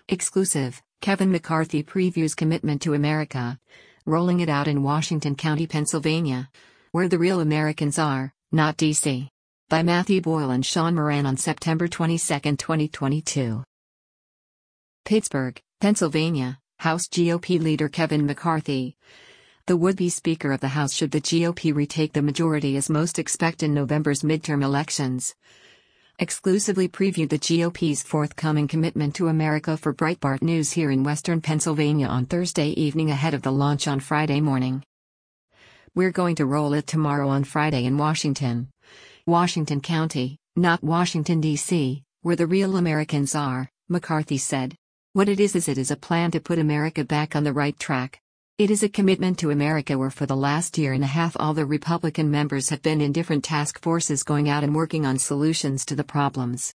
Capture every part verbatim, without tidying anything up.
Exclusive, Kevin McCarthy previews commitment to America. Rolling it out in Washington County, Pennsylvania. Where the real Americans are, not D C. By Matthew Boyle and Sean Moran on September twenty-second, twenty twenty-two. Pittsburgh, Pennsylvania, House G O P leader Kevin McCarthy. The would-be Speaker of the House should the G O P retake the majority as most expect in November's midterm elections. Exclusively previewed the G O P's forthcoming commitment to America for Breitbart News here in Western Pennsylvania on Thursday evening ahead of the launch on Friday morning. We're going to roll it tomorrow on Friday in Washington. Washington County, not Washington, D C, where the real Americans are, McCarthy said. What it is is it is a plan to put America back on the right track. It is a commitment to America where for the last year and a half all the Republican members have been in different task forces going out and working on solutions to the problems.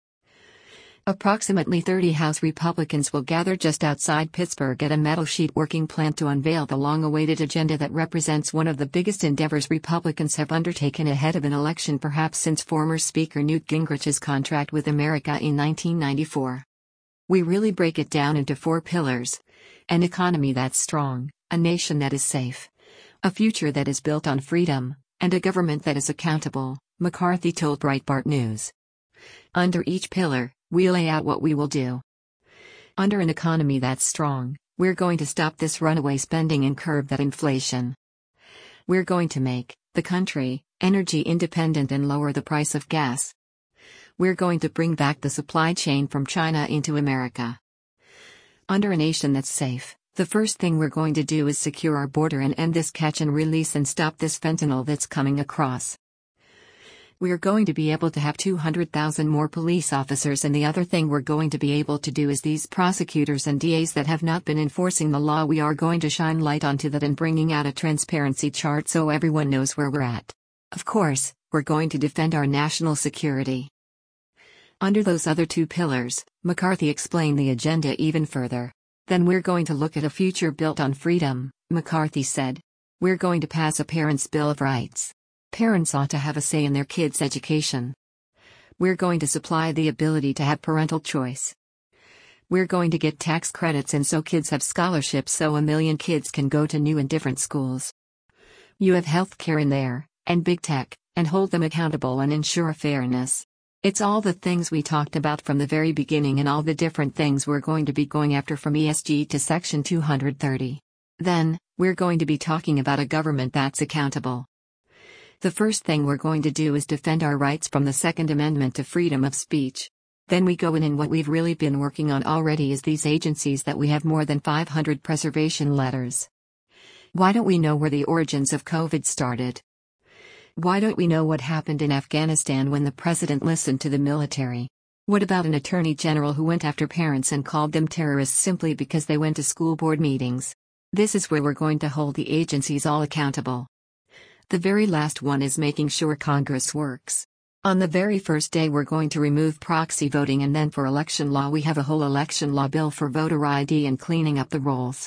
Approximately thirty House Republicans will gather just outside Pittsburgh at a metal sheet working plant to unveil the long-awaited agenda that represents one of the biggest endeavors Republicans have undertaken ahead of an election perhaps since former Speaker Newt Gingrich's contract with America in nineteen ninety-four. We really break it down into four pillars. An economy that's strong, a nation that is safe, a future that is built on freedom, and a government that is accountable, McCarthy told Breitbart News. Under each pillar, we lay out what we will do. Under an economy that's strong, we're going to stop this runaway spending and curb that inflation. We're going to make the country energy independent and lower the price of gas. We're going to bring back the supply chain from China into America. Under a nation that's safe, the first thing we're going to do is secure our border and end this catch and release and stop this fentanyl that's coming across. We're going to be able to have two hundred thousand more police officers, and the other thing we're going to be able to do is these prosecutors and D As that have not been enforcing the law, we are going to shine light onto that and bringing out a transparency chart so everyone knows where we're at. Of course, we're going to defend our national security. Under those other two pillars, McCarthy explained the agenda even further. Then we're going to look at a future built on freedom, McCarthy said. We're going to pass a Parents' Bill of Rights. Parents ought to have a say in their kids' education. We're going to supply the ability to have parental choice. We're going to get tax credits and so kids have scholarships so a million kids can go to new and different schools. You have health care in there, and big tech, and hold them accountable and ensure fairness. It's all the things we talked about from the very beginning and all the different things we're going to be going after from E S G to Section two thirty. Then, we're going to be talking about a government that's accountable. The first thing we're going to do is defend our rights from the Second Amendment to freedom of speech. Then we go in and what we've really been working on already is these agencies that we have more than five hundred preservation letters. Why don't we know where the origins of COVID started? Why don't we know what happened in Afghanistan when the president listened to the military? What about an attorney general who went after parents and called them terrorists simply because they went to school board meetings? This is where we're going to hold the agencies all accountable. The very last one is making sure Congress works. On the very first day we're going to remove proxy voting, and then for election law we have a whole election law bill for voter I D and cleaning up the rolls.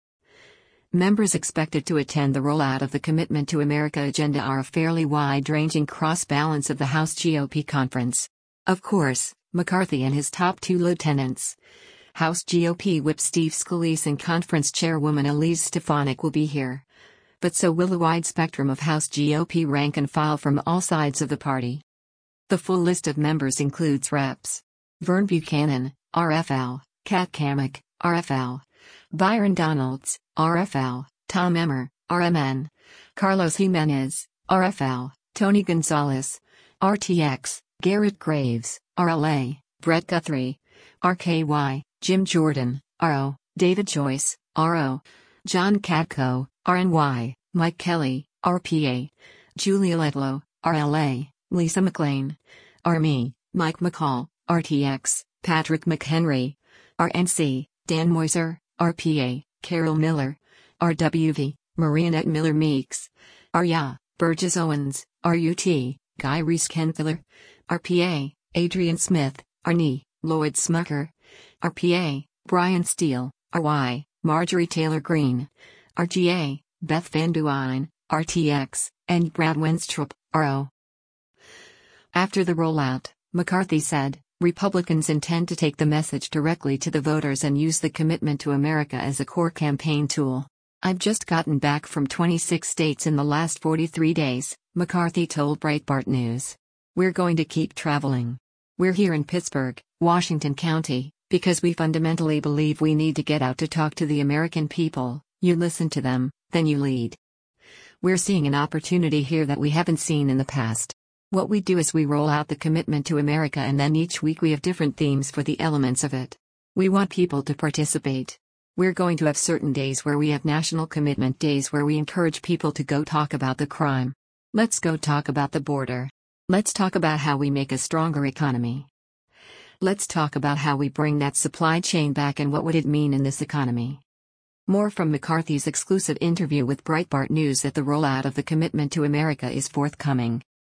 Members expected to attend the rollout of the Commitment to America agenda are a fairly wide-ranging cross-balance of the House G O P conference. Of course, McCarthy and his top two lieutenants, House G O P Whip Steve Scalise and Conference Chairwoman Elise Stefanik, will be here. But so will a wide spectrum of House G O P rank and file from all sides of the party. The full list of members includes Reps Vern Buchanan, R F L, Kat Cammack, R F L, Byron Donalds, R F L, Tom Emmer, R M N, Carlos Jimenez, R F L, Tony Gonzalez, R T X, Garrett Graves, R L A, Brett Guthrie, R K Y, Jim Jordan, R O, David Joyce, R O, John Katko, R N Y, Mike Kelly, R P A, Julia Letlow, R L A, Lisa McLean, R M E, Mike McCall, R T X, Patrick McHenry, R N C, Dan Moiser, R P A, Carol Miller, R W V, Marianette Miller Meeks, R Y A, Burgess Owens, R U T, Guy Reese-Kentler, R P A, Adrian Smith, R N E, Lloyd Smucker, R P A, Brian Steele, R Y, Marjorie Taylor Greene, R G A, Beth Van Duyn, R T X, and Brad Wenstrup, R O. After the rollout, McCarthy said, Republicans intend to take the message directly to the voters and use the commitment to America as a core campaign tool. I've just gotten back from twenty-six states in the last forty-three days, McCarthy told Breitbart News. We're going to keep traveling. We're here in Pittsburgh, Washington County, because we fundamentally believe we need to get out to talk to the American people. You listen to them, then you lead. We're seeing an opportunity here that we haven't seen in the past. What we do is we roll out the commitment to America, and then each week we have different themes for the elements of it. We want people to participate. We're going to have certain days where we have national commitment days where we encourage people to go talk about the crime. Let's go talk about the border. Let's talk about how we make a stronger economy. Let's talk about how we bring that supply chain back and what would it mean in this economy. More from McCarthy's exclusive interview with Breitbart News that the rollout of the commitment to America is forthcoming.